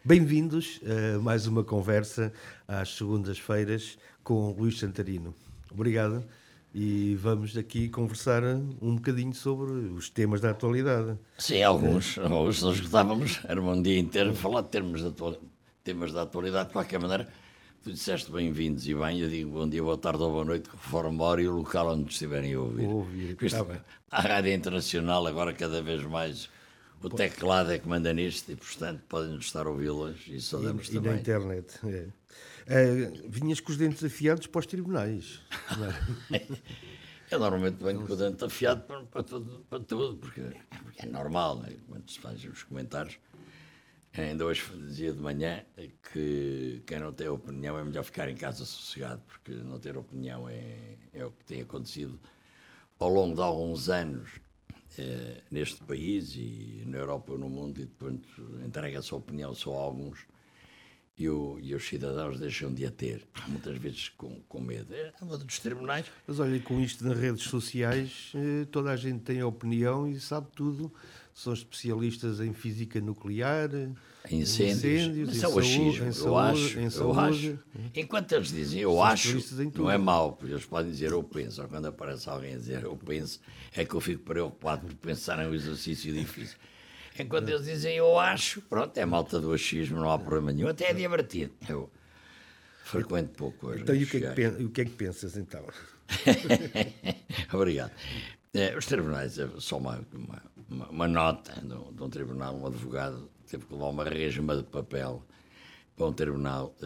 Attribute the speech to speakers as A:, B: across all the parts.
A: Bem-vindos a mais uma conversa às segundas-feiras com Luís Santarino. Obrigado e vamos aqui conversar um bocadinho sobre os temas da atualidade.
B: Sim, alguns nós gostávamos, era um dia inteiro a falar de temas da atualidade. De qualquer maneira, tu disseste bem-vindos e bem, eu digo bom dia, boa tarde ou boa noite, conforme a hora e o local onde estiverem a ouvir.
A: Está bem.
B: A Rádio Internacional, agora cada vez mais, o teclado é que manda nisto e, portanto, podem-nos estar a ouvi-las e saudamos
A: E
B: também.
A: na internet. Vinhas com os dentes afiados para os tribunais. Não é?
B: Eu normalmente venho com o dente afiado para tudo, porque é normal, né? Quando se fazem os comentários. Ainda hoje dizia de manhã que quem não tem opinião é melhor ficar em casa sossegado, porque não ter opinião é o que tem acontecido ao longo de alguns anos neste país e na Europa ou no mundo, e depois entrega-se a opinião só a alguns e os cidadãos deixam de a ter, muitas vezes com medo. É uma dos tribunais.
A: Mas olha, com isto nas redes sociais, toda a gente tem opinião e sabe tudo. São especialistas em física nuclear,
B: Em incêndios,
A: em
B: isso é o achismo, eu acho. Enquanto eles dizem eu acho, não é mau, porque eles podem dizer eu penso, ou quando aparece alguém a dizer eu penso, é que eu fico preocupado por pensar em um exercício difícil. Enquanto eles dizem eu acho, pronto, é malta do achismo, não há problema nenhum, até é divertido. Eu frequento pouco hoje.
A: Então, e o que é que pensas, então?
B: Obrigado. Os tribunais, é só uma nota de um tribunal, um advogado teve que levar uma resma de papel para um tribunal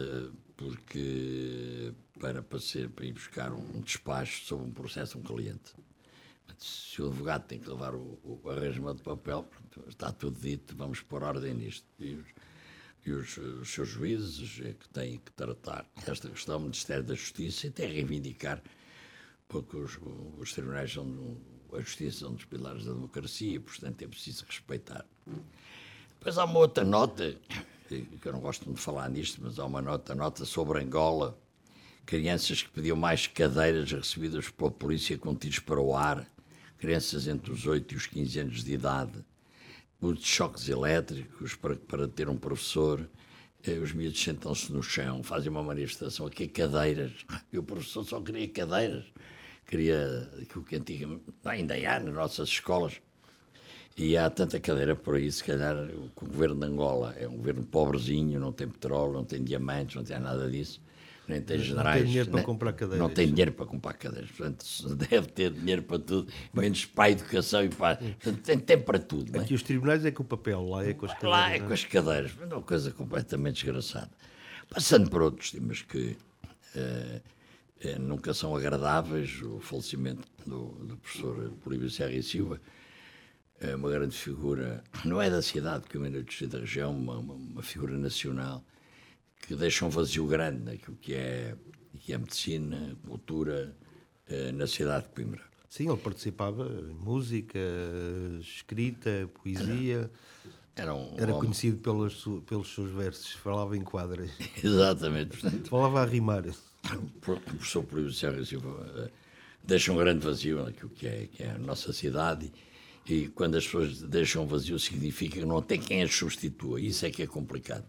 B: para ir buscar um despacho sobre um processo de um cliente. Se o advogado tem que levar a resma de papel, pronto, está tudo dito, vamos pôr ordem nisto. E os seus juízes é que têm que tratar esta questão, o Ministério da Justiça, e até reivindicar, porque os tribunais a justiça são dos pilares da democracia e, portanto, é preciso respeitar. Depois há uma outra nota, que eu não gosto de falar nisto, mas há uma nota sobre Angola, crianças que pediam mais cadeiras recebidas pela polícia com tiros para o ar, crianças entre os 8 e os 15 anos de idade, uso de choques elétricos para ter um professor, os miúdos sentam-se no chão, fazem uma manifestação aqui, cadeiras, e o professor só queria cadeiras, queria aquilo que antigamente, ainda há nas nossas escolas, e há tanta cadeira por aí, se calhar o governo de Angola é um governo pobrezinho, não tem petróleo, não tem diamantes, não tem nada disso, nem tem generais.
A: Não tem dinheiro para comprar cadeiras.
B: Não tem dinheiro para comprar cadeiras, portanto deve ter dinheiro para tudo, menos para a educação e para... Portanto, tem para tudo.
A: Aqui os tribunais é com o papel, lá é com as cadeiras.
B: Lá é com as cadeiras, mas é uma coisa completamente desgraçada. Passando para outros temas que nunca são agradáveis, o falecimento do professor Políbio Serra e Silva, é uma grande figura, não é da cidade, que é do distrito da região, uma figura nacional, que deixa um vazio grande naquilo que é medicina, cultura, na cidade de Coimbra.
A: Sim, ele participava em música, escrita, poesia. Era conhecido pelos seus versos, falava em quadras.
B: Exatamente. Portanto,
A: falava a rimar.
B: O professor Políbio Serra Silva deixa um grande vazio naquilo que é a nossa cidade, e quando as pessoas deixam vazio significa que não tem quem as substitua. Isso é que é complicado.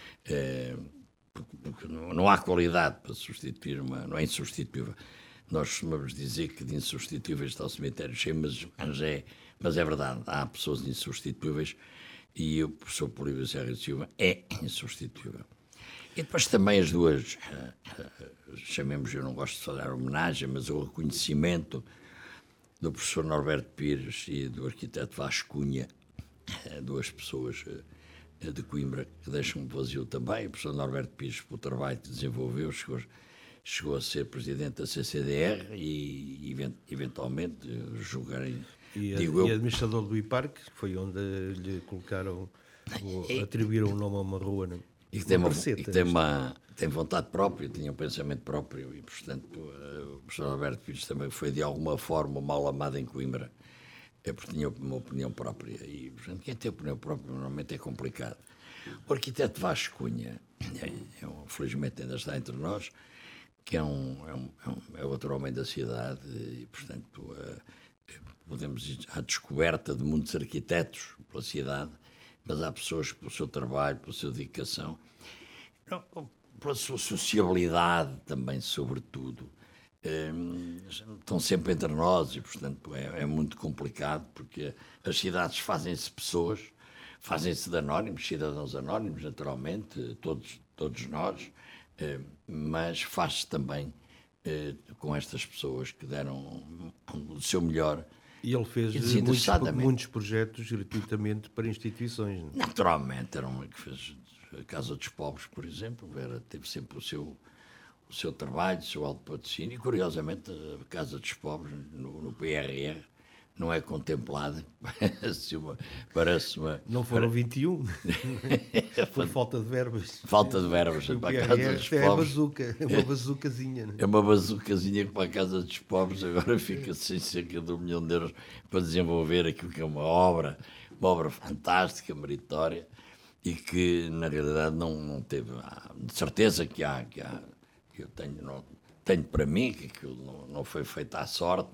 B: Porque não há qualidade para substituir não é insubstituível. Nós costumamos dizer que de insubstituíveis está o cemitério cheio, mas é verdade, há pessoas insubstituíveis e o professor Políbio Serra Silva é insubstituível. E depois também as duas, chamemos, eu não gosto de falar homenagem, mas o reconhecimento do professor Norberto Pires e do arquiteto Vasco Cunha, duas pessoas de Coimbra que deixam vazio também. O professor Norberto Pires, pelo trabalho que desenvolveu, chegou a ser presidente da CCDR e eventualmente julgarem.
A: E administrador do IPARC, que foi onde lhe colocaram, atribuíram o nome a uma rua. Não?
B: E que tem vontade própria, tinha um pensamento próprio, e portanto o professor Norberto Pires também foi de alguma forma mal amado em Coimbra, porque tinha uma opinião própria, e portanto quem tem opinião própria normalmente é complicado. O arquiteto Vasco Cunha, felizmente ainda está entre nós, que é outro homem da cidade, e portanto podemos ir à descoberta de muitos arquitetos pela cidade, mas há pessoas que, pelo seu trabalho, pela sua dedicação, pela sua sociabilidade também, sobretudo, estão sempre entre nós e, portanto, é muito complicado, porque as cidades fazem-se pessoas, fazem-se de anónimos, cidadãos anónimos, naturalmente, todos nós, mas faz-se também com estas pessoas que deram o seu melhor.
A: E ele fez muitos projetos gratuitamente para instituições. Não?
B: Naturalmente, que fez a Casa dos Pobres, por exemplo, teve sempre o seu trabalho, o seu alto patrocínio, e curiosamente a Casa dos Pobres no PRR não é contemplada. Parece uma...
A: Não foram 21? Foi falta de verbas.
B: Falta de verbas para a Casa dos Pobres.
A: É uma bazucazinha. Não?
B: É uma bazucazinha para a Casa dos Pobres, agora fica sem cerca de 1 milhão de euros para desenvolver aquilo que é uma obra fantástica, meritória, e que na realidade não teve. De certeza que eu tenho para mim que aquilo não foi feito à sorte,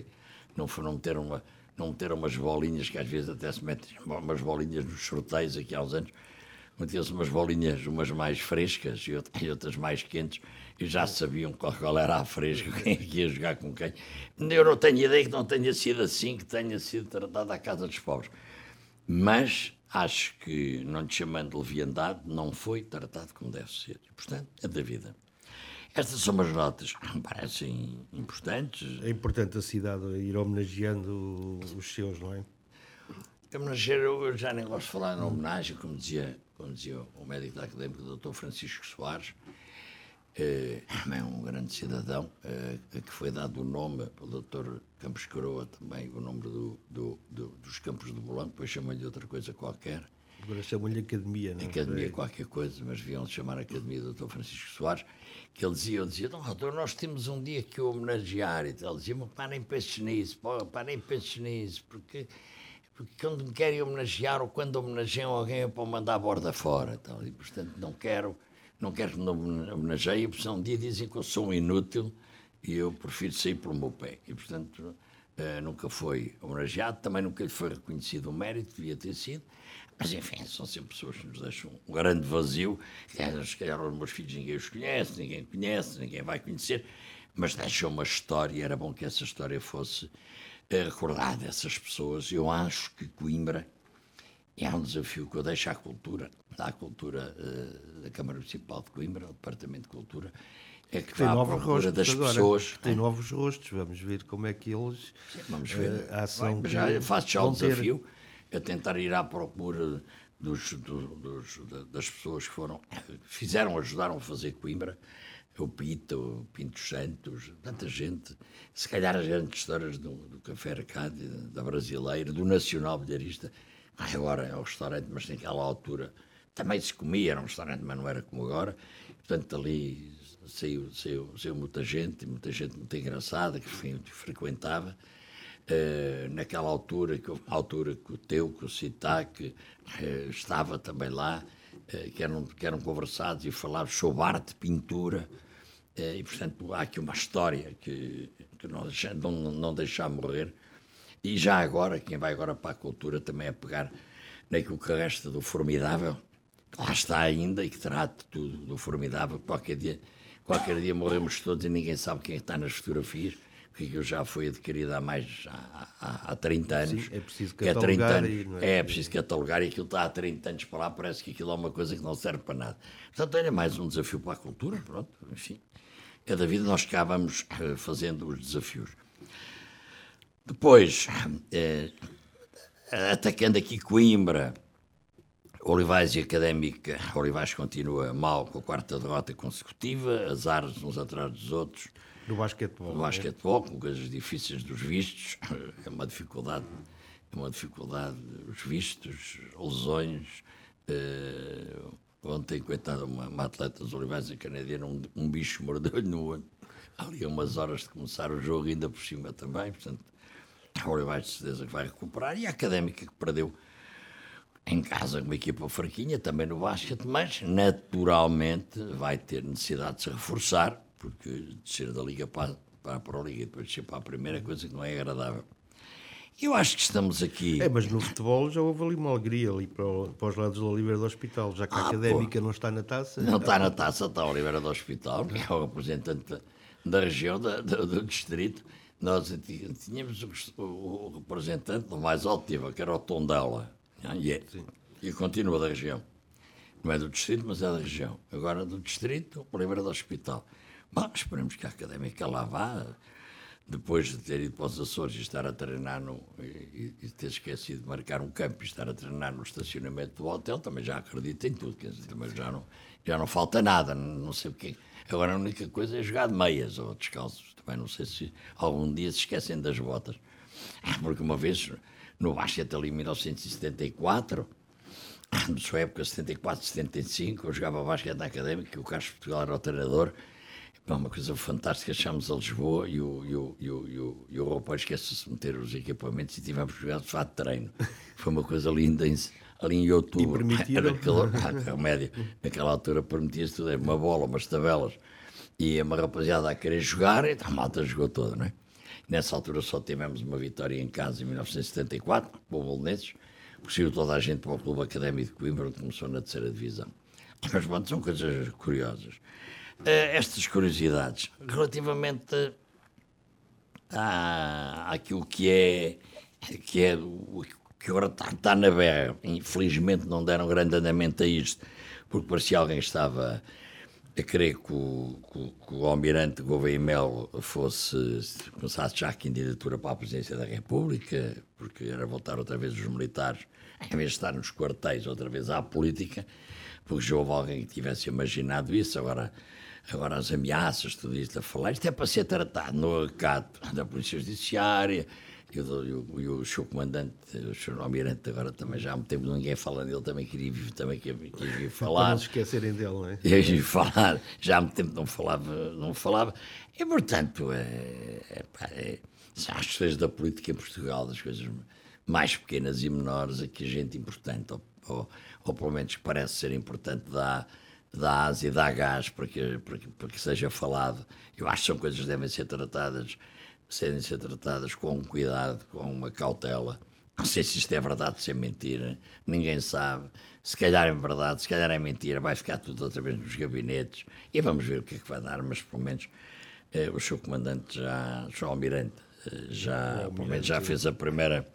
B: não ter umas bolinhas, que às vezes até se metem umas bolinhas nos sorteios aqui há uns anos, metiam-se umas bolinhas, umas mais frescas e outras mais quentes, e já sabiam qual era a fresca, quem é que ia jogar com quem. Eu não tenho ideia que não tenha sido assim, que tenha sido tratada a Casa dos Pobres. Mas acho que, não lhe chamando de leviandade, não foi tratado como deve ser. E, portanto, é da vida. Estas são umas notas que me parecem importantes.
A: É importante a cidade ir homenageando os seus, não é?
B: Homenagear, eu já nem gosto de falar na homenagem, como dizia o médico académico, o Dr. Francisco Soares, é um grande cidadão, que foi dado o nome pelo Dr. Campos Coroa, também o nome dos Campos do Bolão, depois chamam-lhe outra coisa qualquer.
A: Agora chamam-lhe Academia, não é?
B: Academia qualquer coisa, mas deviam chamar a Academia do Dr. Francisco Soares, que ele dizia, doutor, nós temos um dia que o homenagear, e ele dizia, mas parem penses nisso, porque quando me querem homenagear ou quando homenageiam alguém é para o mandar a borda fora, então, e portanto não quero que me homenageiem, porque um dia dizem que eu sou um inútil e eu prefiro sair pelo meu pé, e portanto nunca foi homenageado, também nunca lhe foi reconhecido o mérito, devia ter sido. Mas, enfim, são sempre pessoas que nos deixam um grande vazio. Se calhar os meus filhos ninguém os conhece, ninguém vai conhecer, mas deixam uma história, era bom que essa história fosse recordada, essas pessoas. Eu acho que Coimbra é um desafio que eu deixo à cultura da Câmara Municipal de Coimbra, o Departamento de Cultura, é que vá à procura das pessoas.
A: Tem novos rostos, vamos ver como é que eles...
B: Sim, vamos ver.
A: A ação
B: mas já faço já o desafio. A tentar ir à procura das pessoas que ajudaram a fazer Coimbra, o Pinto Santos, tanta gente, se calhar as grandes histórias do Café Arcádia, da Brasileira, do Nacional Bilharista. Agora é um restaurante, mas naquela altura também se comia, era um restaurante, mas não era como agora. Portanto, ali saiu muita gente muito engraçada, que frequentava. Naquela altura, que o Teuco, o Citac, estava também lá, que eram conversados e falavam sobre arte, pintura, e portanto há aqui uma história que não deixar morrer. E já agora, quem vai agora para a cultura também é pegar naquilo que resta do Formidável, que lá está ainda e que trata tudo do Formidável. Qualquer dia morremos todos e ninguém sabe quem está nas fotografias, que aquilo já foi adquirido há 30 anos.
A: Sim, é preciso catalogar.
B: É preciso catalogar e aquilo está há 30 anos para lá, parece que aquilo é uma coisa que não serve para nada. Portanto, olha, mais um desafio para a cultura, pronto, enfim. É da vida, nós cá vamos fazendo os desafios. Depois, atacando aqui Coimbra, Olivais e Académica, Olivais continua mal com a 4ª derrota consecutiva, azares uns atrás dos outros.
A: No basquetebol.
B: No basquetebol, com coisas difíceis dos vistos, é uma dificuldade os vistos, lesões. Ontem, coitada, uma atleta dos Olivais e Canadiana, um bicho mordeu-lhe no olho. Ali a umas horas de começar o jogo, ainda por cima também, portanto, a Olivais de certeza que vai recuperar, e a Académica que perdeu em casa com uma equipa fraquinha, também no basquete, mas naturalmente vai ter necessidade de se reforçar, porque descer da Liga para a Pro Liga e depois descer para a primeira, coisa que não é agradável. Eu acho que estamos aqui...
A: Mas no futebol já houve ali uma alegria ali para os lados do Oliveira do Hospital, já que a Académica não está na taça.
B: Não está na taça, está o Oliveira do Hospital, que é o representante da região, do distrito. Nós tínhamos o representante do mais alto nível, que era o Tondela, e continua da região. Não é do distrito, mas é da região. Agora do distrito, o Oliveira do Hospital. Bom, esperemos que a Académica lá vá, depois de ter ido para os Açores e estar a treinar e ter esquecido de marcar um campo e estar a treinar no estacionamento do hotel, também já acredito em tudo, quer dizer, também já não falta nada, não sei o quê. Agora a única coisa é jogar de meias ou descalços, também não sei se algum dia se esquecem das botas. Porque uma vez, no basquete ali em 1974, na sua época 74, 75, eu jogava basquete na Académica, o Carlos Portugal era o treinador. Uma coisa fantástica, chegámos a Lisboa e o rapaz esquece-se de meter os equipamentos e tivemos que jogar de fato de treino. Foi uma coisa linda ali em outubro.
A: E permitiram?
B: Era calor, a média. Naquela altura permitia-se tudo, uma bola, umas tabelas. E uma rapaziada a querer jogar, e a malta jogou toda, não é? Nessa altura só tivemos uma vitória em casa em 1974, com o Bolonenses, porque saiu toda a gente para o Clube Académico de Coimbra, onde começou na terceira divisão. Mas, bom, são coisas curiosas. Estas curiosidades relativamente àquilo que agora está na berra. Infelizmente não deram grande andamento a isto, porque parecia alguém que estava a querer que o almirante Gouveia e Melo começasse já a candidatura para a presidência da República, porque era voltar outra vez os militares, em vez de estar nos quartéis outra vez à política, porque já houve alguém que tivesse imaginado isso. Agora as ameaças, tudo isto a falar, isto é para ser tratado no acato da Polícia Judiciária, e o seu comandante, o seu almirante, agora também já há muito tempo ninguém fala dele, também quis vir falar.
A: Para não se esquecerem dele, não é?
B: Quis vir falar, já há muito tempo não falava. E, portanto, são as questões da política em Portugal, das coisas mais pequenas e menores, a que a gente importante, ou pelo menos que parece ser importante, dá asa e dá gás para que seja falado. Eu acho que são coisas que devem ser tratadas com cuidado, com uma cautela. Não sei se isto é verdade ou se é mentira, ninguém sabe. Se calhar é verdade, se calhar é mentira, vai ficar tudo outra vez nos gabinetes e vamos ver o que é que vai dar, mas pelo menos o seu comandante, o seu almirante, pelo menos já fez a primeira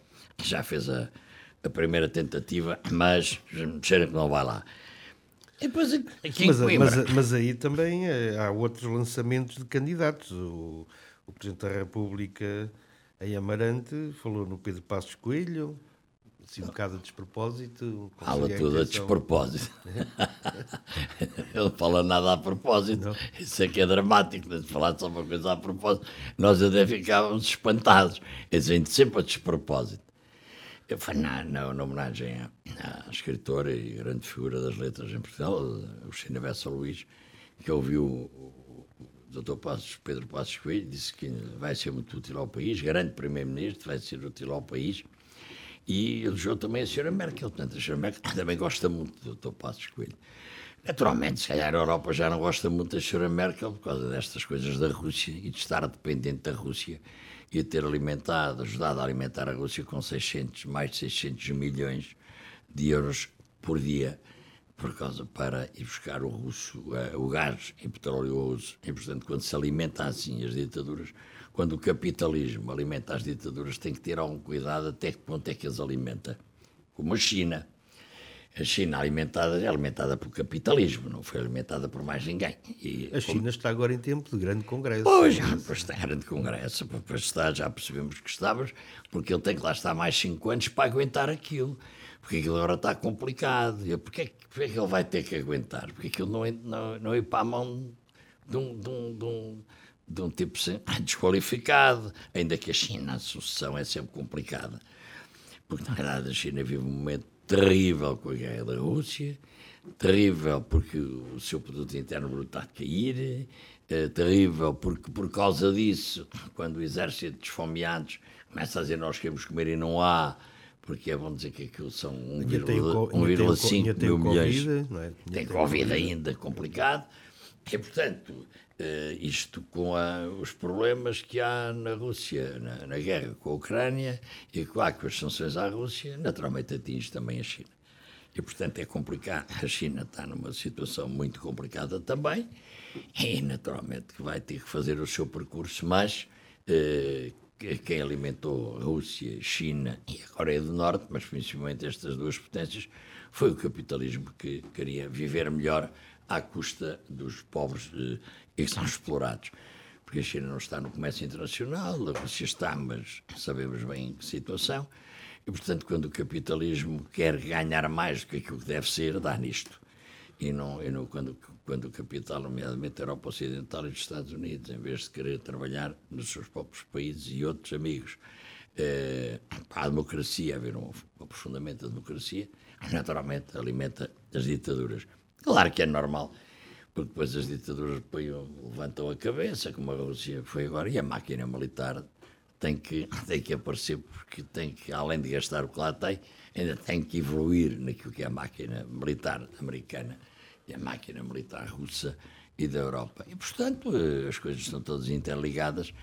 B: tentativa, mas cheira que não vai lá. E depois aqui em Coimbra...
A: mas aí também há outros lançamentos de candidatos. O Presidente da República, em Amarante, falou no Pedro Passos Coelho, assim um bocado a despropósito.
B: Fala tudo a despropósito. Ele não fala nada a propósito. Não. Isso é que é dramático, de falar só uma coisa a propósito. Nós até ficávamos espantados. A gente sempre a despropósito. Eu fui na homenagem à escritora e grande figura das letras em Portugal, o Cristina Bessa Luís, que ouviu o Dr. Pedro Passos Coelho, disse que vai ser muito útil ao país, grande primeiro-ministro, vai ser útil ao país, e elogiou também a Sra. Merkel. Portanto, a Sra. Merkel também gosta muito do Dr. Passos Coelho. Naturalmente, se calhar a Europa já não gosta muito da Sra. Merkel por causa destas coisas da Rússia e de estar dependente da Rússia e a ter ajudado a alimentar a Rússia com mais de 600 milhões de euros por dia, para ir buscar o gás e petróleo russo. E, portanto, quando se alimenta assim as ditaduras, quando o capitalismo alimenta as ditaduras, tem que ter algum cuidado até que ponto é que as alimenta. Como a China. A China é alimentada pelo capitalismo, não foi alimentada por mais ninguém.
A: A China está agora em tempo de grande congresso.
B: Pois está em grande congresso, já percebemos que estávamos, porque ele tem que lá estar mais 5 anos para aguentar aquilo. Porque aquilo agora está complicado. Porquê é que ele vai ter que aguentar? Porque aquilo não ir para a mão de um tipo desqualificado. Ainda que a China, a sucessão é sempre complicada. Porque, na verdade, a China vive um momento terrível com a guerra da Rússia, terrível porque o seu produto interno bruto está a cair, terrível porque, por causa disso, quando o exército desfomeados começa a dizer nós queremos comer e não há, porque vão dizer que aquilo são 1,5 mil milhões.
A: Covid, não é?
B: Tem Covid ainda, complicado. E, portanto, isto com os problemas que há na Rússia, na guerra com a Ucrânia e com as sanções à Rússia, naturalmente atinge também a China. E, portanto, é complicado. A China está numa situação muito complicada também e, naturalmente, que vai ter que fazer o seu percurso, mas quem alimentou a Rússia, China e a Coreia do Norte, mas principalmente estas duas potências, foi o capitalismo que queria viver melhor à custa dos povos que são explorados. Porque a China não está no comércio internacional, a Rússia está, mas sabemos bem em que situação. E, portanto, quando o capitalismo quer ganhar mais do que aquilo que deve ser, dá nisto. E não quando o capital, nomeadamente a Europa Ocidental e os Estados Unidos, em vez de querer trabalhar nos seus próprios países e outros amigos, para a democracia, haver um aprofundamento da democracia, naturalmente alimenta as ditaduras. Claro que é normal, porque depois as ditaduras levantam a cabeça, como a Rússia foi agora, e a máquina militar tem que aparecer, porque tem que, além de gastar o que lá tem, ainda tem que evoluir naquilo que é a máquina militar americana e a máquina militar russa e da Europa. E, portanto, as coisas estão todas interligadas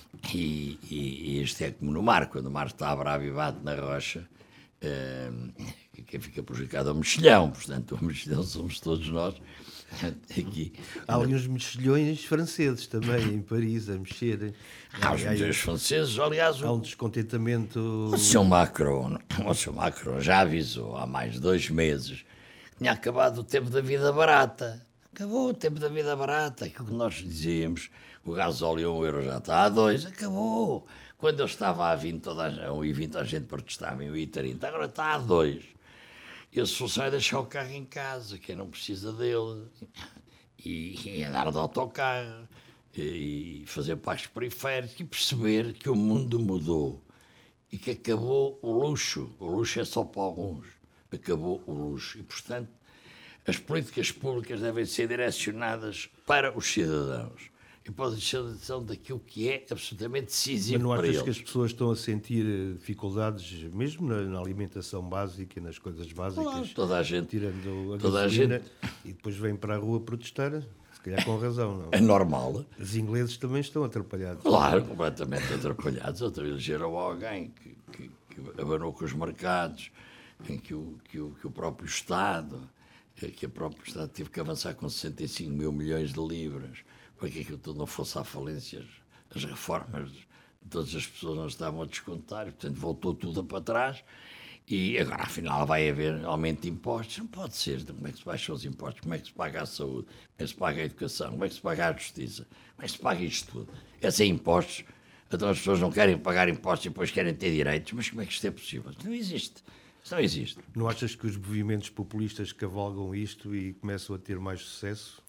B: e isto é como no mar, quando o mar está bravo e bate na rocha, quem fica prejudicado é o mexilhão, portanto, o mexilhão somos todos nós. Aqui.
A: Há ali uns mexilhões franceses também, em Paris, a mexer.
B: Há os mexilhões franceses, aliás...
A: Há um descontentamento...
B: O Sr. Macron já avisou há mais de 2 meses que tinha acabado o tempo da vida barata. Acabou o tempo da vida barata, aquilo que nós dizíamos, o gasóleo €1 já está a 2, acabou. Quando eu estava a 20, a gente protestava em 1,30, agora está a 2. E a solução é deixar o carro em casa, quem não precisa dele, e andar de autocarro, e fazer parques periféricos, e perceber que o mundo mudou e que acabou o luxo. O luxo é só para alguns. Acabou o luxo. E, portanto, as políticas públicas devem ser direcionadas para os cidadãos e para a decisão daquilo que é absolutamente decisivo para eles.
A: Mas não achas que as pessoas estão a sentir dificuldades, mesmo na alimentação básica e nas coisas básicas?
B: Claro, toda a gente.
A: Tirando a gasolina, e depois vêm para a rua protestar, se calhar com razão, não?
B: É normal.
A: Os ingleses também estão atrapalhados.
B: Claro, completamente atrapalhados. Outra vez elegeram alguém que abanou com os mercados, em que o próprio Estado teve que avançar com 65 mil milhões de libras para que aquilo tudo não fosse à falência. As reformas de todas as pessoas não estavam a descontar, e, portanto, voltou tudo para trás. E agora, afinal, vai haver aumento de impostos. Não pode ser. Como é que se baixam os impostos? Como é que se paga a saúde? Como é que se paga a educação? Como é que se paga a justiça? Como é que se paga isto tudo? É sem impostos. Então as pessoas não querem pagar impostos e depois querem ter direitos. Mas como é que isto é possível? Isto não existe. Isto não existe.
A: Não achas que os movimentos populistas cavalgam isto e começam a ter mais sucesso?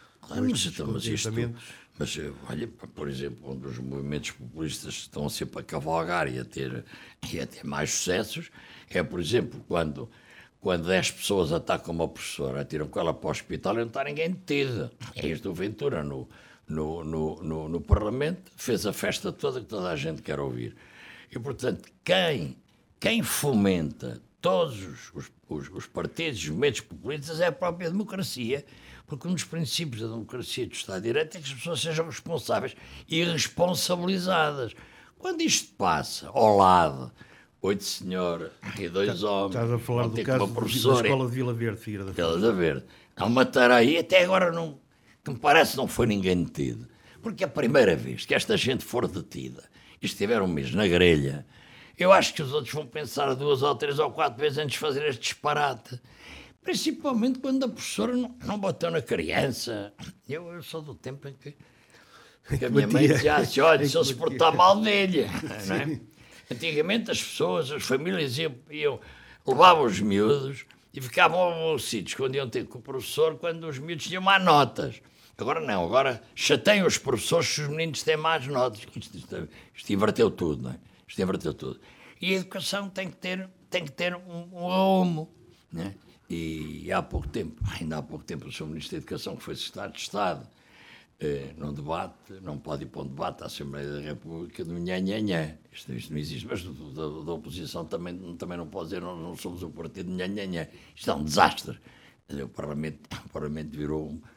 B: Mas olha, por exemplo, um dos movimentos populistas que estão sempre a cavalgar e a ter mais sucessos é, por exemplo, quando 10 pessoas atacam uma professora, atiram com ela para o hospital e não está ninguém detido. É isto, o Ventura no Parlamento fez a festa toda que toda a gente quer ouvir. E, portanto, quem fomenta todos os partidos e os movimentos populistas é a própria democracia, porque um dos princípios da democracia e do Estado de Direito é que as pessoas sejam responsáveis e responsabilizadas. Quando isto passa ao lado, 8 senhores e 2 homens...
A: Estás a falar do caso da Escola de Vila Verde, Figueira da Foz.
B: Vila Verde. Há uma tareia, até agora que me parece não foi ninguém detido. Porque a primeira vez que esta gente for detida e estiver um mês na grelha, eu acho que os outros vão pensar 2 ou 3 ou 4 vezes antes de fazer este disparate. Principalmente quando a professora não bateu na criança. Eu sou do tempo em que a minha mãe dizia assim, olha, se ele se portar mal dele. Não é? Antigamente as pessoas, as famílias levavam os miúdos e ficavam aborrecidos quando iam ter com o professor quando os miúdos tinham más notas. Agora não, agora chateiam os professores se os meninos têm más notas. Isto inverteu tudo, não é? Isto inverteu tudo. E a educação tem que ter um rumo, não é? E ainda há pouco tempo, o Sr. Ministro da Educação, que foi secretário de Estado, num debate, não pode ir para um debate à Assembleia da República do nhanhanhã. Isto não existe, mas da oposição também não pode dizer, não somos um partido de nhanhanhã. Isto é um desastre. O Parlamento virou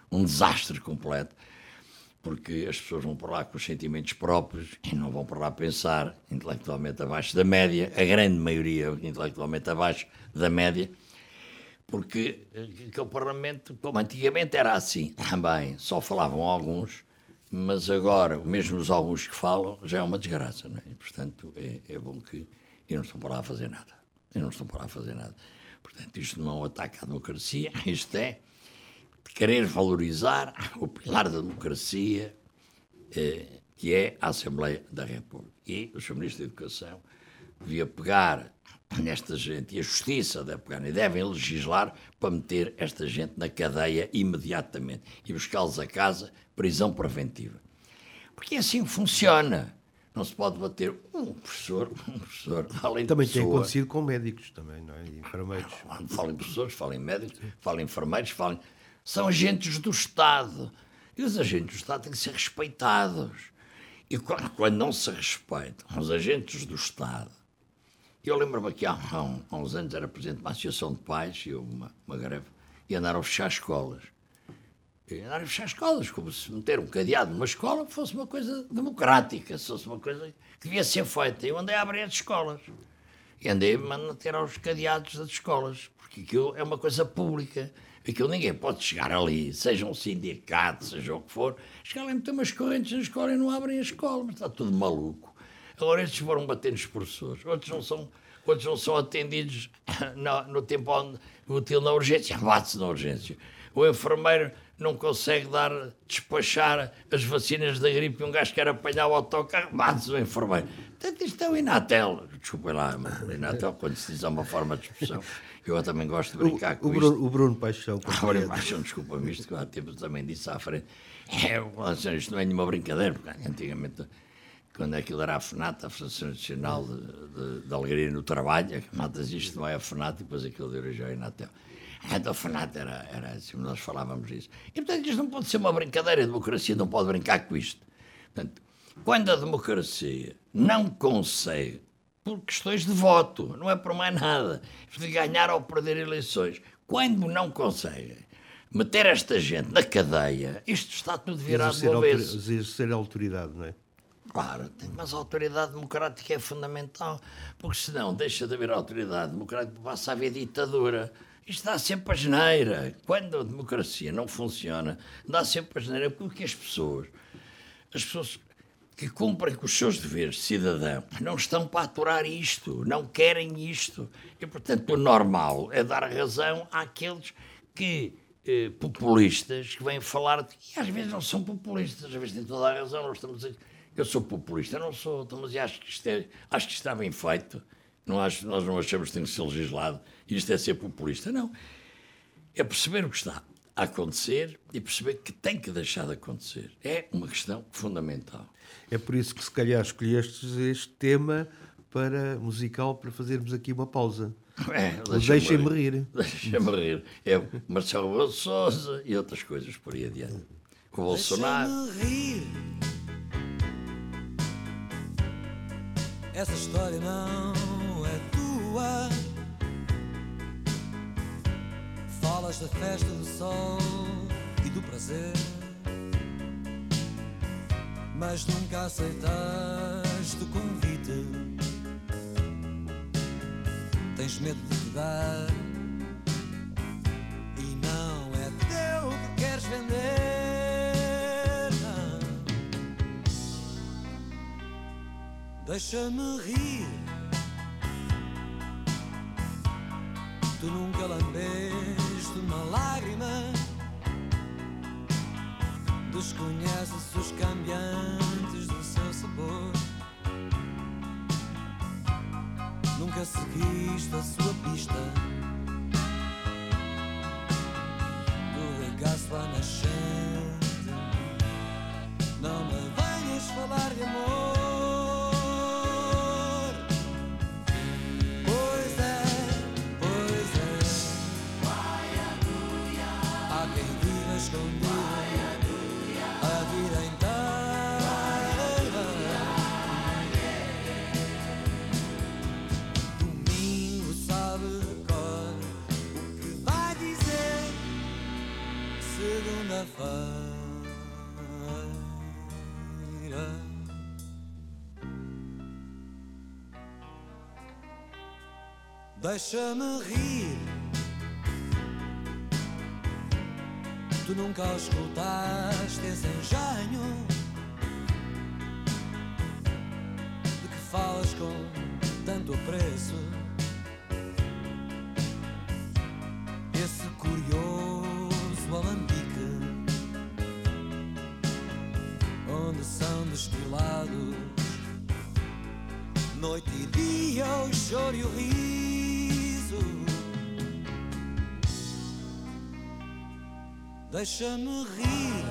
B: um desastre completo, porque as pessoas vão para lá com os sentimentos próprios e não vão para lá pensar intelectualmente abaixo da média, a grande maioria intelectualmente abaixo da média, porque aquele Parlamento, como antigamente era assim, também só falavam alguns, mas agora, mesmo os alguns que falam, já é uma desgraça, não é? E, portanto, é bom que... E não estão para lá a fazer nada. Portanto, isto não ataca a democracia, isto é de querer valorizar o pilar da democracia, que é a Assembleia da República. E o Sr. Ministro da Educação devia pegar nesta gente, e a Justiça deve pegar, e devem legislar para meter esta gente na cadeia imediatamente e buscá-los a casa, prisão preventiva. Porque assim funciona. Não se pode bater um professor além de
A: Também
B: pessoa.
A: tem acontecido com médicos também, não é? E enfermeiros.
B: Falem professores, falem médicos, falem enfermeiros, são agentes do Estado. E os agentes do Estado têm que ser respeitados. E quando não se respeitam os agentes do Estado... Eu lembro-me que há uns anos era presidente de uma associação de pais, e houve uma greve, e andaram a fechar escolas. Como se meter um cadeado numa escola fosse uma coisa democrática, se fosse uma coisa que devia ser feita. Eu andei a abrir as escolas. E andei a manter aos cadeados das escolas, porque aquilo é uma coisa pública. Aquilo ninguém pode chegar ali, seja um sindicato, seja o que for, chegar lá e meter umas correntes na escola e não abrem a escola, mas está tudo maluco. Agora estes foram bater nos professores, outros não são atendidos no tempo útil na urgência, bate-se na urgência. O enfermeiro não consegue despachar as vacinas da gripe e um gajo quer apanhar o autocarro, bate-se o enfermeiro. Portanto, isto é o Inatel. Desculpem lá, mas o Inatel, quando se diz uma forma de expressão, eu também gosto de brincar com isto.
A: O Bruno Paixão.
B: Bruno Paixão, desculpa-me, isto que há tempo também disse à frente. Isto não é nenhuma brincadeira, porque antigamente... Quando aquilo era a FNAT, a Associação Nacional de Alegria no Trabalho, a malta diz isto não é a FNAT, e depois aquilo deu origem ao Inatel. Então a FNAT era assim, nós falávamos disso. E portanto isto não pode ser uma brincadeira, a democracia não pode brincar com isto. Portanto, quando a democracia não consegue, por questões de voto, não é por mais nada, de ganhar ou perder eleições, quando não conseguem meter esta gente na cadeia, isto está tudo virado de uma vez.
A: Exercer a autoridade, não é?
B: Claro, mas a autoridade democrática é fundamental, porque senão deixa de haver autoridade democrática, passa a haver ditadura. Isto dá sempre a geneira. Quando a democracia não funciona, dá sempre a geneira, porque as pessoas que cumprem com os seus deveres de cidadão não estão para aturar isto, não querem isto. E, portanto, o normal é dar razão àqueles que... populistas que vêm falar e às vezes não são populistas, às vezes têm toda a razão, nós estamos a dizer, eu sou populista, eu não sou, mas acho que isto está bem feito, nós não achamos que tem que ser legislado e isto é ser populista, não, é perceber o que está a acontecer e perceber que tem que deixar de acontecer, é uma questão fundamental.
A: É por isso que se calhar escolheste este tema musical para fazermos aqui uma pausa. Deixem-me rir.
B: Deixem-me rir. É Marcelo Rebelo de Sousa e outras coisas por aí adiante. O Bolsonaro.
C: Deixa-me rir. Essa história não é tua. Falas da festa do sol e do prazer, mas nunca aceitaste o convite. Tens medo de te dar e não é teu que queres vender, não. Deixa-me rir. Tu nunca lambeste uma lágrima, desconheces os cambiantes do seu sabor. Nunca seguiste a sua pista do regaço à nascente. Não me venhas falar de amor. Pois é. Há quem viva escondido a vida inteira. Se segunda-feira. Deixa-me rir. Tu nunca escutaste esse engenho de que falas com tanto apreço. Esse curioso alambique onde são destilados noite e dia o choro e o riso. Deixa-me rir,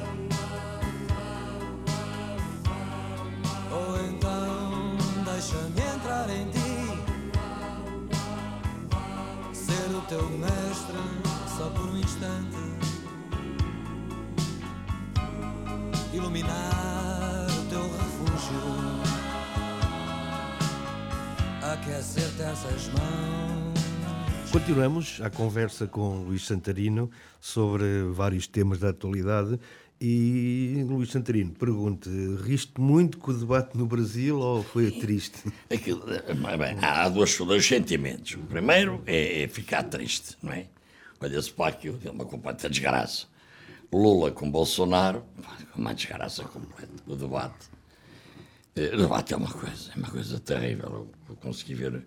C: ou então deixa-me entrar em ti, ser o teu mestre só por um instante, iluminar o teu refúgio, aquecer-te essas mãos.
A: Continuamos a conversa com Luís Santarino sobre vários temas da atualidade. E, Luís Santarino, pergunte, riste muito com o debate no Brasil ou foi triste?
B: Aquilo, bem, há dois sentimentos. O primeiro é ficar triste, não é? Olha-se para aquilo, é uma completa desgraça. Lula com Bolsonaro, uma desgraça completa. O debate é uma coisa terrível. Eu consegui ver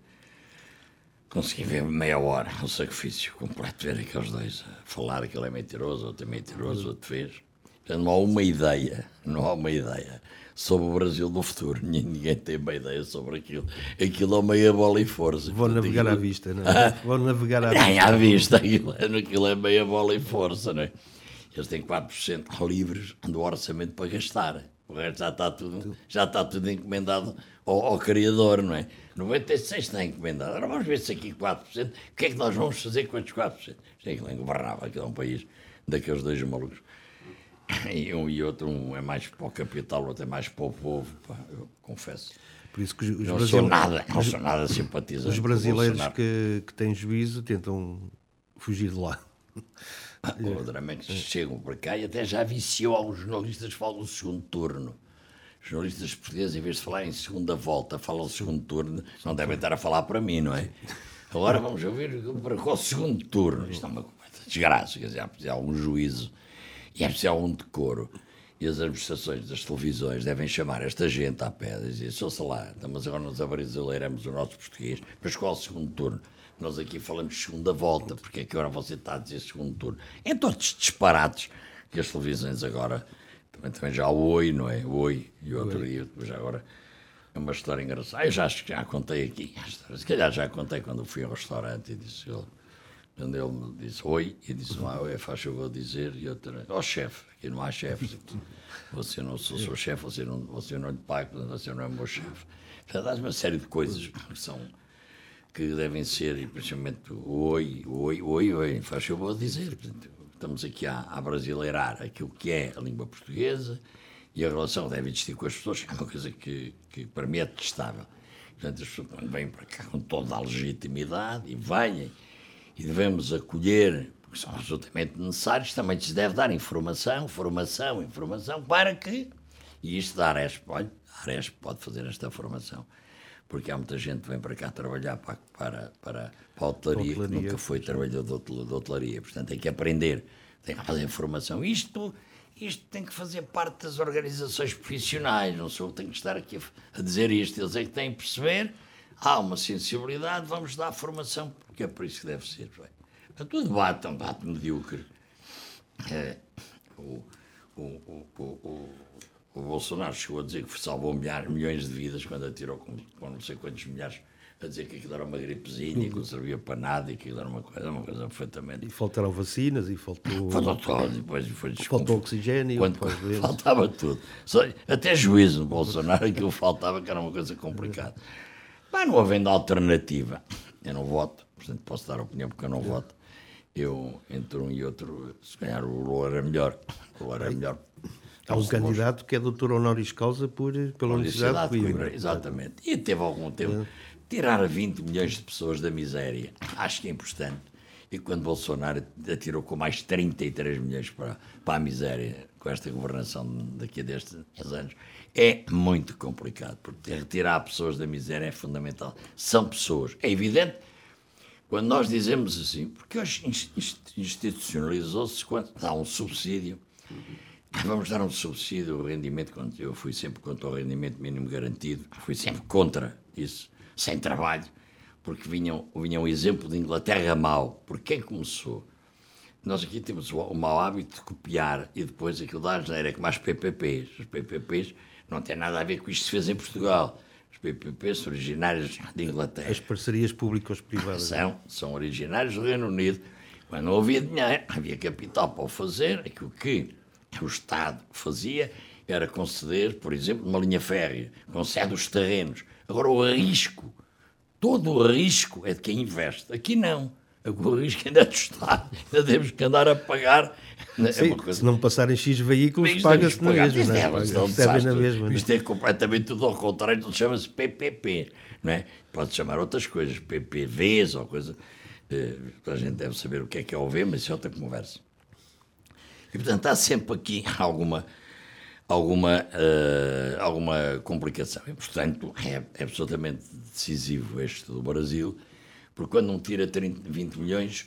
B: meia hora, um sacrifício completo, ver aqueles dois a falar, aquele é mentiroso, outro é mentiroso, outro fez. Portanto, não há uma ideia sobre o Brasil do futuro. Ninguém tem uma ideia sobre aquilo. Aquilo é meia bola e força.
A: Vou navegar à vista, não é? Vou navegar
B: à vista. Aquilo é meia bola e força, não é? Eles têm 4% livres do orçamento para gastar. O resto já está tudo encomendado ao criador, não é? 96% está encomendado. Agora vamos ver se aqui 4%, o que é que nós vamos fazer com estes 4%? Isto é que governava, aquilo é um país daqueles dois malucos. E um e outro, um é mais para o capital, o outro é mais para o povo, pá, eu confesso.
A: Por isso que os
B: não sou nada simpatizante.
A: Os brasileiros que têm juízo tentam fugir de lá.
B: O drama é que chegam para cá e até já viciou alguns jornalistas que falam do segundo turno. Os jornalistas portugueses, em vez de falar em segunda volta, falam segundo turno, não devem estar a falar para mim, não é? Agora vamos ouvir para qual segundo turno. Isto é uma desgraça, quer dizer, há preciso algum juízo e é preciso algum decoro. E as administrações das televisões devem chamar esta gente à pé e dizer, sou-se lá, mas agora nós abrasileiramos o nosso português, mas qual segundo turno? Nós aqui falamos de segunda volta, porque é que agora você está a dizer segundo turno? É todos disparados que as televisões agora, também já o Oi, não é? O Oi e o outro dia, depois agora é uma história engraçada. Eu já acho que já contei aqui, se calhar já contei quando fui ao restaurante e disse quando ele me disse oi, e disse oi, faz favor de dizer, e outra, chefe, aqui não há chefes, você não sou seu chefe, você não lhe paga, você não é meu chefe. Portanto, há uma série de coisas que devem ser, e principalmente o oi, faz favor de dizer. Portanto, estamos aqui a brasileirar aquilo que é a língua portuguesa e a relação deve existir com as pessoas, que é uma coisa que para mim é detestável. Portanto, as pessoas vêm para cá com toda a legitimidade e venham, e devemos acolher, porque são absolutamente necessários, também se deve dar informação para que, e isto da Aresp, olha, a Aresp pode fazer esta formação, porque há muita gente que vem para cá trabalhar para a hotelaria, que nunca foi trabalhador de hotelaria, portanto tem que aprender, tem que fazer formação. Isto tem que fazer parte das organizações profissionais, não sou eu que tenho que estar aqui a dizer isto, eles é que têm que perceber, há uma sensibilidade, vamos dar formação, porque é por isso que deve ser. Portanto, o debate é um debate medíocre. O Bolsonaro chegou a dizer que salvou milhões de vidas quando atirou com não sei quantos milhares, a dizer que aquilo era uma gripezinha, que não servia para nada e que aquilo era uma coisa perfeitamente...
A: E faltaram vacinas e faltou...
B: Faltou tudo, depois
A: faltou oxigênio.
B: Faltava tudo. Até juízo no Bolsonaro, aquilo faltava, que era uma coisa complicada. Mas não havendo alternativa, eu não voto, portanto posso dar opinião porque eu não voto. Eu, entre um e outro, se calhar o Lula era melhor.
A: Há um candidato que é doutor honoris causa pela Universidade de Coimbra.
B: Exatamente. E teve algum tempo. Tirar 20 milhões de pessoas da miséria, acho que é importante. E quando Bolsonaro atirou com mais 33 milhões para a miséria, com esta governação daqui a 10 anos, é muito complicado, porque retirar pessoas da miséria é fundamental. São pessoas. É evidente, quando nós dizemos assim, porque hoje institucionalizou-se quando dá um subsídio, vamos dar um subsídio ao rendimento, eu fui sempre contra o rendimento mínimo garantido, fui sempre contra isso, sem trabalho, porque vinha um exemplo de Inglaterra mau. Porque quem começou? Nós aqui temos o mau hábito de copiar e depois aquilo da asneira, é como as PPPs. Os PPPs não têm nada a ver com isto que se fez em Portugal. Os PPPs são originários de Inglaterra.
A: As parcerias públicas-privadas.
B: São originários do Reino Unido. Quando não havia dinheiro, havia capital para o fazer. Aquilo que o Estado fazia era conceder, por exemplo, uma linha férrea, concede os terrenos. Agora o risco, todo o risco é de quem investe. Aqui não. O risco ainda é do Estado. Ainda temos que andar a pagar.
A: Sim, se não passarem X veículos, paga-se na mesma. Na mesma.
B: Isto é completamente tudo ao contrário. Tudo chama-se PPP. Não é? Pode chamar outras coisas, PPVs ou coisa. A gente deve saber o que é o V, mas isso é outra conversa. E, portanto, há sempre aqui alguma complicação. E, portanto, é absolutamente decisivo este do Brasil, porque quando um tira 20 milhões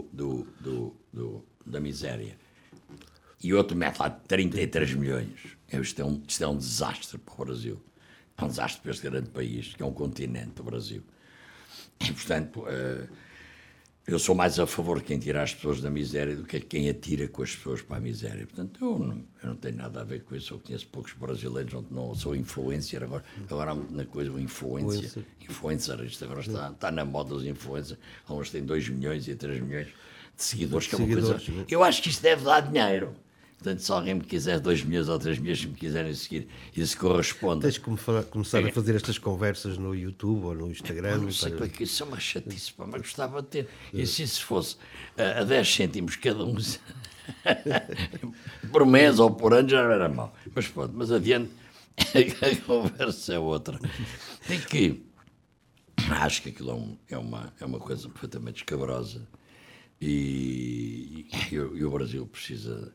B: da miséria e outro mete lá 33 milhões, isto é um desastre para o Brasil. É um desastre para este grande país, que é um continente, o Brasil. E, portanto, eu sou mais a favor de quem tira as pessoas da miséria do que quem atira com as pessoas para a miséria. Portanto, eu não tenho nada a ver com isso. Eu conheço poucos brasileiros, não sou influencer. Agora há na coisa o influencer. Isto agora está na moda dos influencers. Alguns têm 2 milhões e 3 milhões de seguidores, que é uma coisa. Eu acho que isto deve dar dinheiro. Portanto, se alguém me quiser 2 milhões ou 3 milhões, se me quiserem seguir, isso corresponde.
A: Tens que começar a fazer estas conversas no YouTube ou no Instagram.
B: Não sei para que isso é uma chatice, mas gostava de ter. E se isso fosse a 10 cêntimos cada um, por mês ou por ano, já não era mau. Mas pronto, mas adiante, a conversa é outra. Tem que. Acho que aquilo é uma coisa perfeitamente escabrosa e o Brasil precisa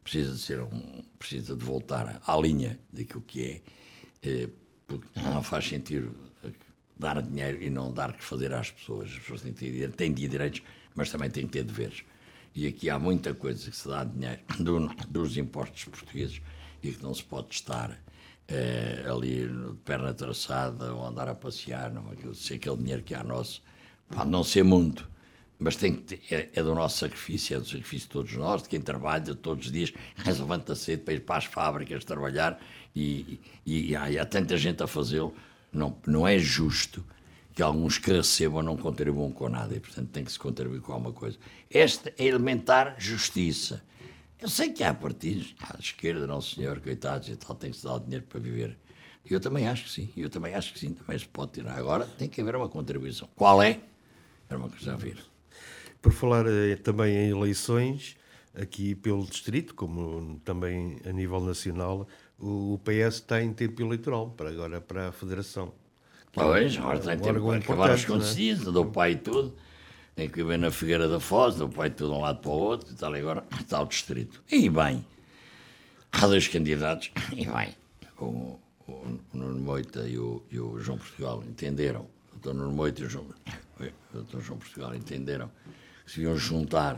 B: de voltar à linha daquilo que é, porque não faz sentido dar dinheiro e não dar que fazer às pessoas. As pessoas têm direitos, mas também têm que ter deveres. E aqui há muita coisa que se dá dinheiro dos impostos portugueses e que não se pode estar ali de perna traçada ou andar a passear. Não, se aquele dinheiro que há nosso pode não ser muito, mas é do nosso sacrifício, é do sacrifício de todos nós, de quem trabalha todos os dias, levanta cedo para ir para as fábricas trabalhar e há tanta gente a fazê-lo. Não é justo que alguns que recebam não contribuam com nada e, portanto, tem que se contribuir com alguma coisa. Esta é elementar justiça. Eu sei que há partidos, à esquerda, não senhor, coitados e tal, tem que se dar o dinheiro para viver. Eu também acho que sim, também se pode tirar. Agora tem que haver uma contribuição. Qual é? Era uma questão a ver.
A: Por falar também em eleições, aqui pelo distrito, como também a nível nacional, o PS está em tempo eleitoral, para a Federação.
B: Pois, agora tem tempo para acabar as acontecidas, do pai e tudo. Tem que ver na Figueira da Foz, do pai tudo de um lado para o outro, e tal, e agora está o distrito. E bem, há 2 candidatos, e bem, o Nuno Moita e o João Portugal entenderam, o Dr. Nuno Moita e o Dr. João Portugal entenderam que se iam juntar,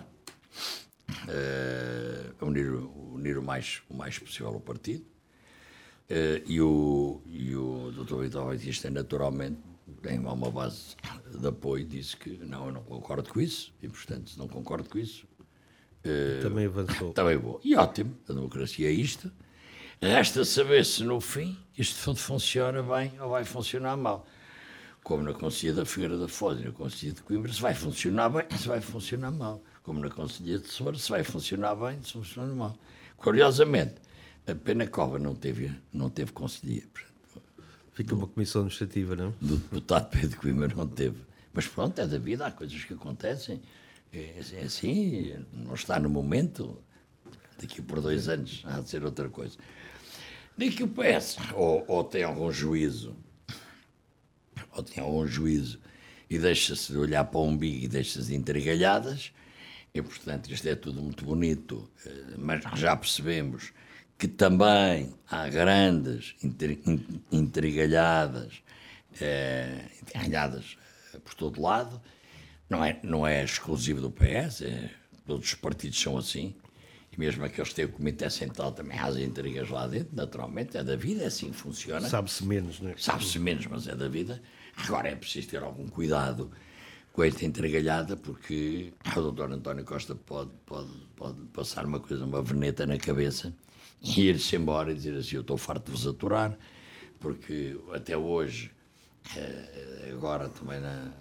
B: unir o mais possível o partido, e o Dr. Vitor Batista, naturalmente, tem uma base de apoio, disse que não, eu não concordo com isso, e, portanto, se não concordo com isso...
A: também avançou.
B: Também vou. E ótimo, a democracia é isto. Resta saber se, no fim, isto funciona bem ou vai funcionar mal. Como na Conselhia da Figueira da Foz e na Conselhia de Coimbra, se vai funcionar bem, se vai funcionar mal. Como na Conselhia de Soura, se vai funcionar bem, se funciona mal. Curiosamente, a Penacova não teve Conselhia.
A: Fica uma comissão administrativa, não?
B: Do deputado Pedro Coimbra não teve. Mas pronto, é da vida, há coisas que acontecem. É assim, não está no momento. Daqui por 2 anos há de ser outra coisa. Daqui o PS, ou tem algum juízo, e deixa-se de olhar para o umbigo e deixa-se de entregalhadas, E, portanto, isto é tudo muito bonito, mas já percebemos que também há grandes intrigalhadas por todo lado. Não é exclusivo do PS, todos os partidos são assim. E mesmo aqueles que têm o Comitê Central também há as intrigas lá dentro, naturalmente, é da vida, é assim que funciona.
A: Sabe-se menos, não é?
B: Sabe-se menos, mas é da vida. Agora é preciso ter algum cuidado com esta entregalhada, porque o Dr. António Costa pode passar uma veneta na cabeça e ir-se embora e dizer assim: eu estou farto de vos aturar, porque até hoje, agora também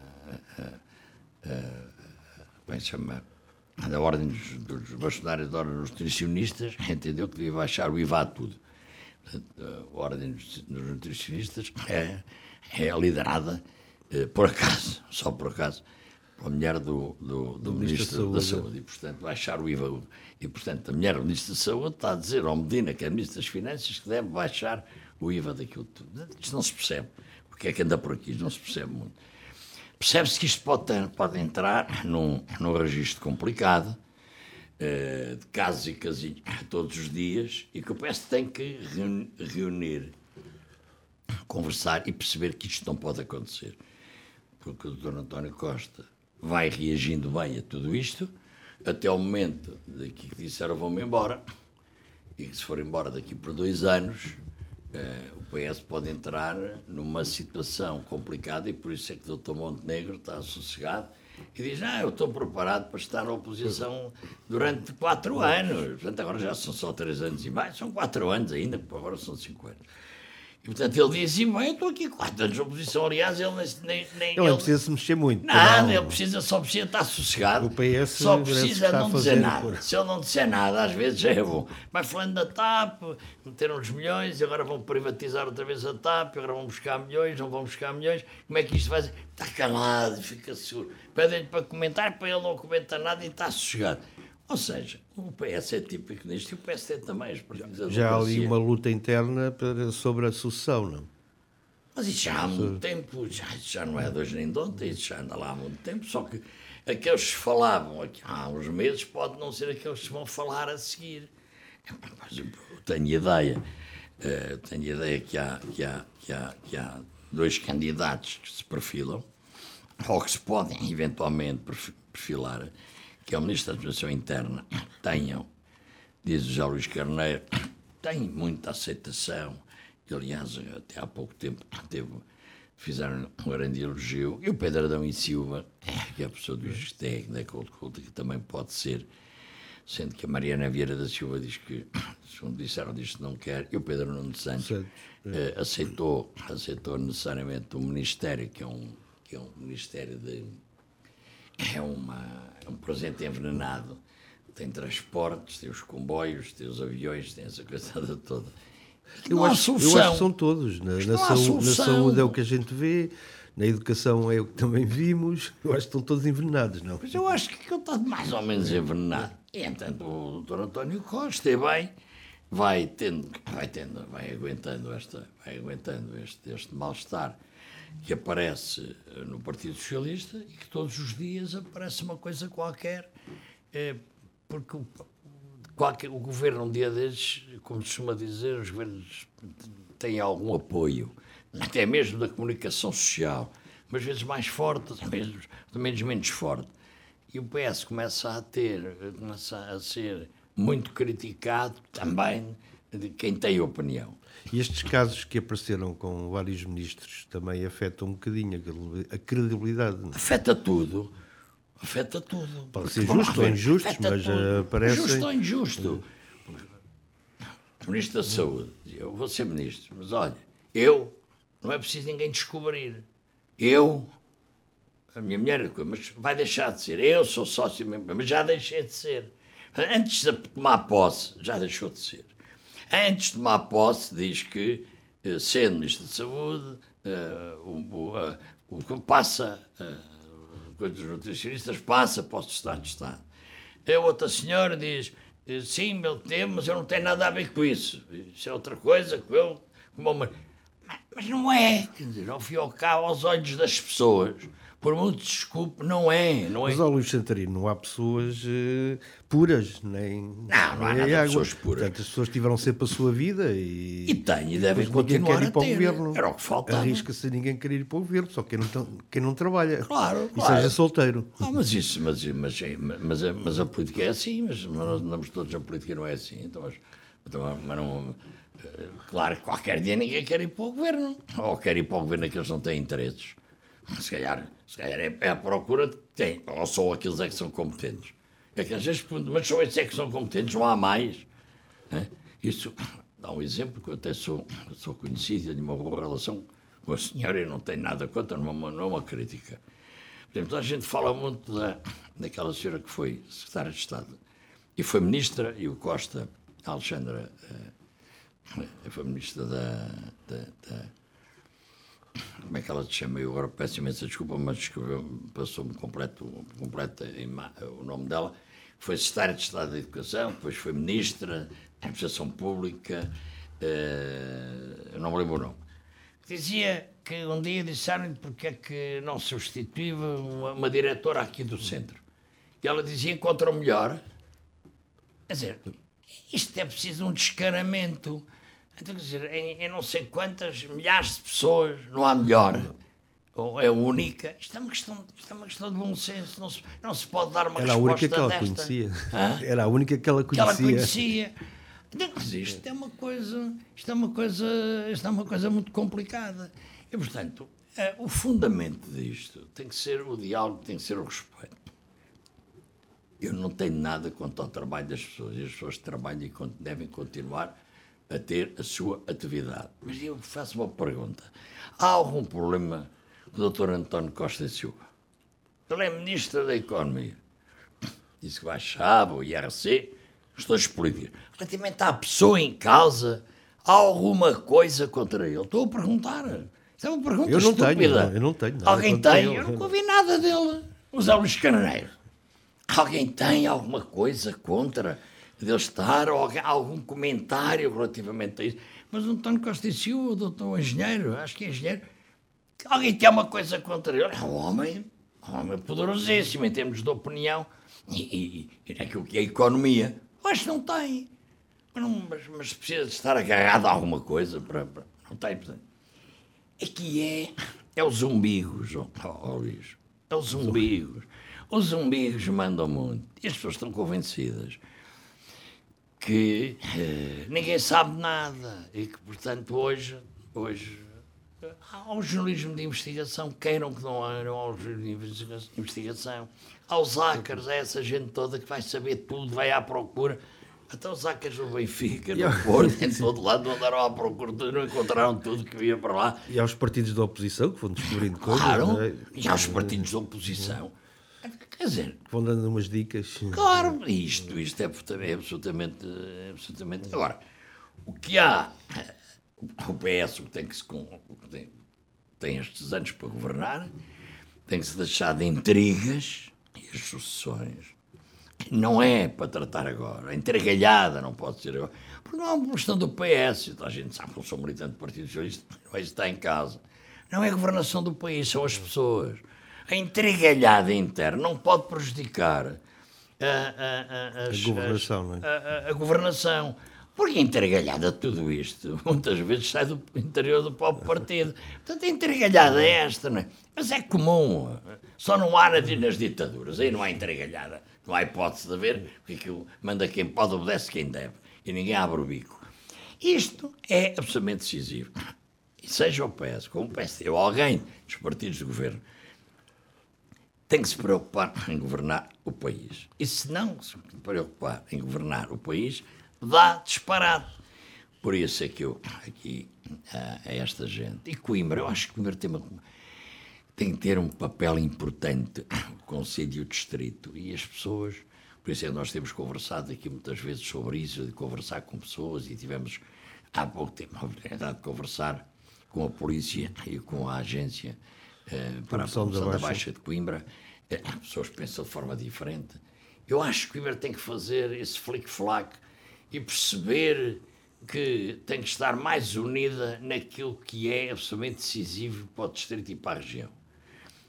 B: como é que se chama? Da ordem dos bastonários da ordem dos nutricionistas, entendeu que devia baixar o IVA a tudo. Portanto, a ordem dos nutricionistas é liderada, por acaso, só por acaso, pela mulher do Ministro da Saúde. E, portanto, baixar o IVA. E, portanto, a mulher do Ministro da Saúde está a dizer ao Medina, que é Ministro das Finanças, que deve baixar o IVA daquilo tudo. Isto não se percebe. O que é que anda por aqui? Isto não se percebe muito. Percebe-se que isto pode entrar num registro complicado, de casos e casinhos todos os dias, e que o PS tem que reunir, conversar e perceber que isto não pode acontecer. Porque o Dr. António Costa vai reagindo bem a tudo isto, até o momento daqui que disseram vão-me embora, e que se for embora daqui por 2 anos, o PS pode entrar numa situação complicada, e por isso é que o Dr. Montenegro está sossegado e diz: eu estou preparado para estar na oposição durante 4 anos. Portanto, agora já são só 3 anos e mais, são 4 anos ainda, porque agora são 5 anos. E, portanto, ele diz assim: eu estou aqui 4 anos de oposição. Aliás, ele
A: nem não precisa se mexer muito.
B: Nada, ele só precisa estar sossegado.
A: O PS
B: só precisa não dizer nada. Se ele não disser nada, às vezes já é bom. Vai falando da TAP, meteram uns milhões, agora vão privatizar outra vez a TAP, agora vão buscar milhões, não vão buscar milhões. Como é que isto vai ser? Está calado, fica seguro. Pedem-lhe para comentar, para ele não comenta nada e está sossegado. Ou seja, o PS é típico nisto e o PSD também.
A: Já há ali uma luta interna sobre a sucessão, não?
B: Mas isso já há muito tempo, já não é de hoje nem de ontem, isso já anda lá há muito tempo, só que aqueles que falavam aqui há uns meses pode não ser aqueles que vão falar a seguir. Mas eu tenho ideia que há 2 candidatos que se perfilam, ou que se podem eventualmente perfilar, que é o Ministro da Administração Interna. Diz o José Luís Carneiro, tem muita aceitação. E, aliás, até há pouco tempo fizeram um grande elogio. E o Pedro Adão e Silva, que é a pessoa do Gesteg, da Culta, que também pode ser, sendo que a Mariana Vieira da Silva diz que, segundo disseram, diz que não quer, e o Pedro Nuno Santos aceitou necessariamente o Ministério, que é um Ministério de... É um presente envenenado. Tem transportes, tem os comboios, tem os aviões, tem essa coisa toda.
A: Eu acho que são todos. Na saúde é o que a gente vê, na educação é o que também vimos. Eu acho que estão todos envenenados, não?
B: Mas eu acho que ele está mais ou menos envenenado. E, entanto, o Dr. António Costa, vai aguentando este mal-estar que aparece no Partido Socialista e que todos os dias aparece uma coisa qualquer, porque o governo, um dia desses, como se costuma dizer, os governos têm algum apoio, até mesmo da comunicação social, mas às vezes mais forte, menos forte. E o PS começa a ser muito criticado também de quem tem opinião.
A: E estes casos que apareceram com vários ministros também afetam um bocadinho a credibilidade. Não?
B: Afeta tudo.
A: Pode ser justo ou injusto, mas aparece...
B: Justo ou injusto. O Ministro da Saúde, eu vou ser Ministro, mas olha, não é preciso ninguém descobrir. A minha mulher, mas vai deixar de ser. Eu sou sócio, mas já deixei de ser. Antes de tomar posse, já deixou de ser. Antes de tomar posse, diz que, sendo Ministro da Saúde, o que passa, dos nutricionistas passa para o Estado de Estado. A outra senhora diz, sim, meu tempo, mas eu não tenho nada a ver com isso. Isso é outra coisa que eu... Mas não é, quer dizer, ao fim e ao cabo, aos olhos das pessoas, Por muito desculpe, não é.
A: Mas, ao Luís Santarino, não há pessoas puras, nem
B: Não há nada de
A: água.
B: pessoas puras.
A: Portanto, as pessoas tiveram sempre a sua vida
B: E tem, e devem
A: depois ninguém
B: continuar
A: quer ir
B: a
A: para o
B: ter.
A: governo.
B: Era o que faltava.
A: Arrisca-se a ninguém querer ir para o governo, só quem não trabalha.
B: Claro,
A: E
B: claro.
A: seja solteiro.
B: Mas a política é assim, mas nós andamos todos, a política não é assim. Então, mas não, claro que qualquer dia ninguém quer ir para o governo, ou quer ir para o governo aqueles que não têm interesses. Se calhar é a procura que tem, ou só aqueles é que são competentes. É que às vezes pergunto, mas só esses é que são competentes, não há mais. Isso dá um exemplo que eu até sou conhecido e tenho uma boa relação com a senhora e não tenho nada contra, não é uma crítica. Por exemplo, a gente fala muito daquela senhora que foi secretária de Estado e foi ministra, e o Costa, a Alexandra, foi ministra da como é que ela se chama? Eu agora peço imensa desculpa, mas passou-me completo o nome dela. Foi secretária de Estado da Educação, depois foi ministra da Administração Pública, eu não me lembro o nome. Dizia que um dia disseram-lhe porque é que não substituía uma diretora aqui do centro. E ela dizia, encontra o melhor. Quer dizer, isto é preciso um descaramento. Então, quer dizer, em não sei quantas milhares de pessoas não há melhor, ou é única. Isto é uma questão de bom senso, não se pode dar uma resposta desta.
A: Era a única que ela conhecia. Era a única que ela conhecia.
B: Então, isto é uma coisa muito complicada. E, portanto, o fundamento disto tem que ser o diálogo, tem que ser o respeito. Eu não tenho nada contra o trabalho das pessoas, e as pessoas trabalham e devem continuar a ter a sua atividade. Mas eu faço uma pergunta. Há algum problema com o Dr. António Costa e Silva? Ele é Ministro da Economia. Disse que baixava o IRC, questões políticas. Relativamente à pessoa em causa, há alguma coisa contra ele? Estou a perguntar. Isto é uma pergunta estúpida.
A: Eu não tenho nada.
B: Alguém tem? Eu nunca ouvi nada dele. O Zé Luís Carneiro. Alguém tem alguma coisa contra dele estar, ou algum comentário relativamente a isso? Mas o António Costa e Silva, o doutor engenheiro, acho que é engenheiro, alguém tem uma coisa contra ele? É um homem poderosíssimo em termos de opinião e naquilo que é a economia. Eu acho que não tem. Mas precisa de estar agarrado a alguma coisa. Não tem, portanto. Aqui é os umbigos, Luís. É os umbigos. Os umbigos mandam muito. E as pessoas estão convencidas que ninguém sabe nada e que, portanto, hoje há um jornalismo de investigação, queiram que não há um jornalismo de investigação, há os hackers, é essa gente toda que vai saber tudo, vai à procura. Até os hackers do Benfica, no Porto, em todo lado, não andaram à procura, não encontraram tudo que ia para lá.
A: E há os partidos da oposição que vão descobrindo coisas.
B: Claro, e há os partidos da oposição. Quer dizer,
A: vão dando umas dicas.
B: Claro, isto é absolutamente. Agora, o que há, o PS tem estes anos para governar, tem que se deixar de intrigas e as sucessões. Não é para tratar agora. A entregalhada não pode ser agora. Porque não é uma questão do PS. A gente sabe que eu sou militante do Partido Socialista, não é isso que está em casa. Não é a governação do país, são as pessoas. A entregalhada interna não pode prejudicar a
A: governação, não é?
B: A governação. Porque a entregalhada de tudo isto, muitas vezes sai do interior do próprio partido. Portanto, a entregalhada é esta, não é? Mas é comum. Só não há nas ditaduras. Aí não há entregalhada. Não há hipótese de haver, porque aquilo manda quem pode, obedece quem deve. E ninguém abre o bico. Isto é absolutamente decisivo. E seja o PS, como o PSD, ou alguém dos partidos de governo, tem que se preocupar em governar o país. E se não se preocupar em governar o país, dá disparado. Por isso é que eu, aqui, a esta gente, e Coimbra, eu acho que Coimbra tem que ter um papel importante, o Conselho e o Distrito, e as pessoas, por isso é que nós temos conversado aqui muitas vezes sobre isso, de conversar com pessoas, e tivemos há pouco tempo a oportunidade de conversar com a polícia e com a agência para a promoção da Baixa de Coimbra. As pessoas pensam de forma diferente. Eu acho que Coimbra tem que fazer esse flic-flac e perceber que tem que estar mais unida naquilo que é absolutamente decisivo para o Distrito e para a região.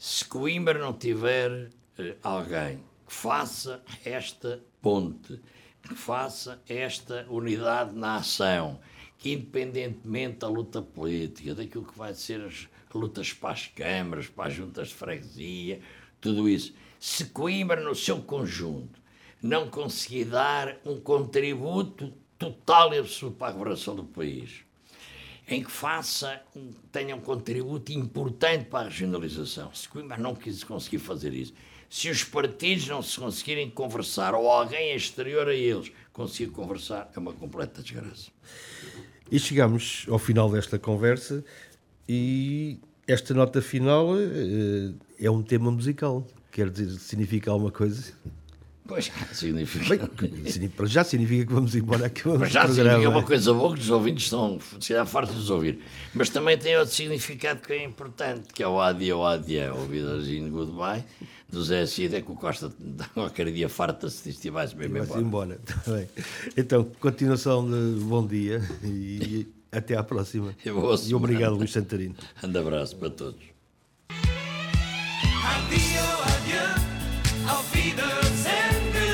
B: Se Coimbra não tiver alguém que faça esta ponte, que faça esta unidade na ação, que independentemente da luta política, daquilo que vai ser as lutas para as câmaras, para as juntas de freguesia, tudo isso, se Coimbra no seu conjunto não conseguir dar um contributo total e absoluto para a governação do país, em que tenha um contributo importante para a regionalização. Se Coimbra não conseguir fazer isso, se os partidos não se conseguirem conversar, ou alguém exterior a eles conseguir conversar, é uma completa desgraça.
A: E chegamos ao final desta conversa e esta nota final é um tema musical. Quer dizer, significa alguma coisa?
B: Pois, significa.
A: Bem, já significa que vamos embora aqui.
B: Mas já significa uma coisa boa que os ouvintes estão, se calhar, fartos de os ouvir. Mas também tem outro significado que é importante, que é o adia, o Wiedersehen, goodbye, do Zé Cida, que o Costa qualquer dia farta-se disto e vai-se mesmo embora.
A: Tá bem. Então, continuação de bom dia e até à próxima. E obrigado, Luís Santarino.
B: Um abraço para todos.
C: Adio, adieu, auf Wiedersehen.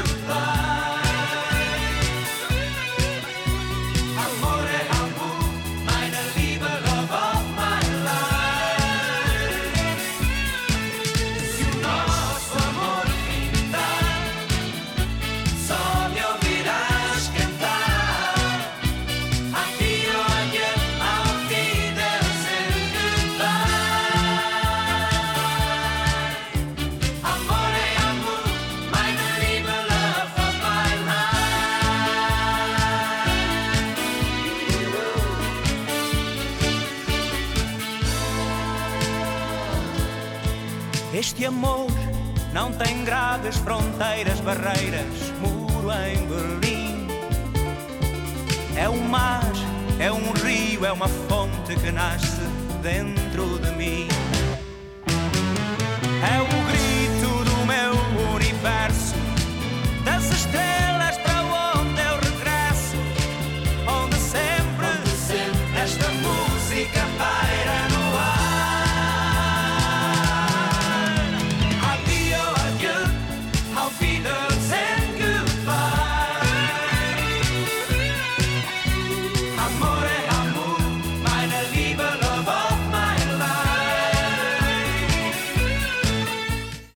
D: Este amor não tem grades, fronteiras, barreiras, muro em Berlim. É um mar, é um rio, é uma fonte que nasce dentro de mim. É